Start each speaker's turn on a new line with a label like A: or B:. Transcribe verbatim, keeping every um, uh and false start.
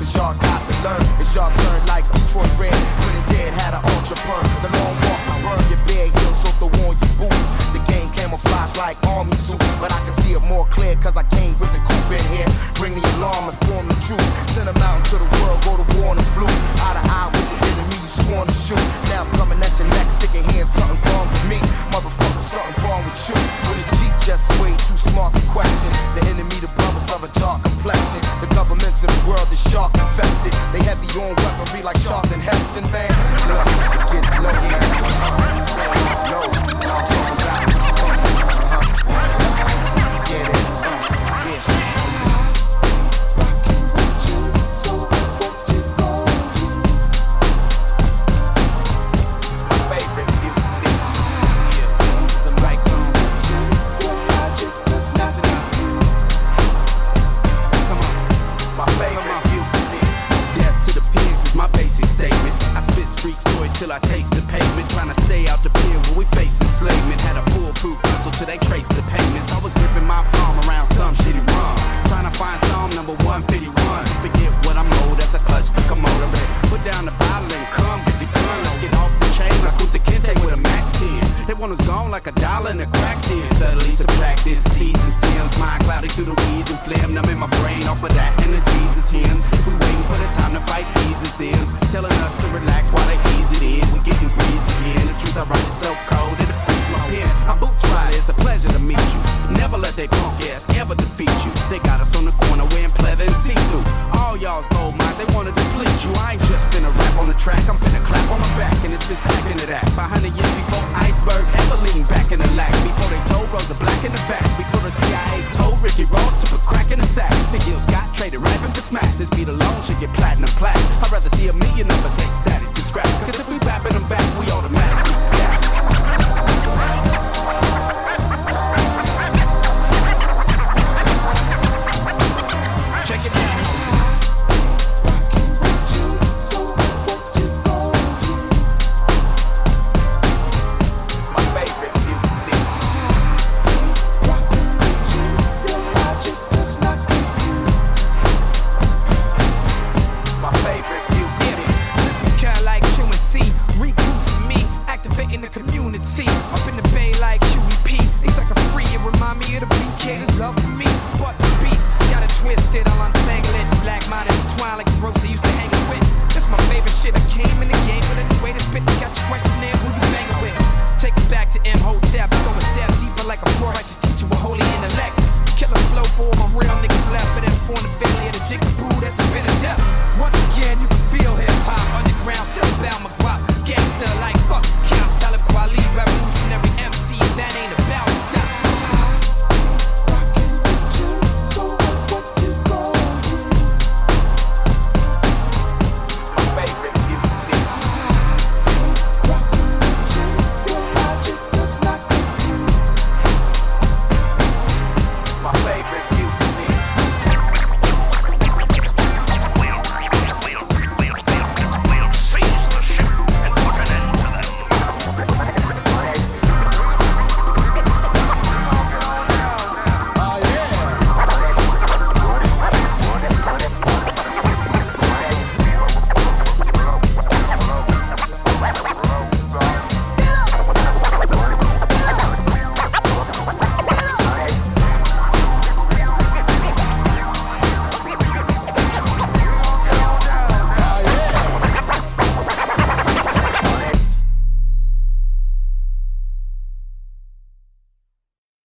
A: cause y'all got to learn. It's y'all turn like Detroit Red when his head had an ultra perm. The long walk will burn your bare heels, so throw on your boots. The game camouflage like army suits, but I can see it more clear cause I came with the coupe in here. Bring the alarm and form the truth. Send them out into the world, go to war on the flu. Eye to eye with the enemy you sworn to shoot. Now I'm coming at your neck, sick of hearing something wrong with me. Motherfucker, something wrong with you. When the cheat just way too smart to question. The enemy, the brothers of a dark complexion. The governments in the world is shark infested. They heavy on weaponry like Charlton Heston, man. Look, it gets low, man. Low, I'm talking about. Uh-huh. Get it, uh, yeah.
B: Till I taste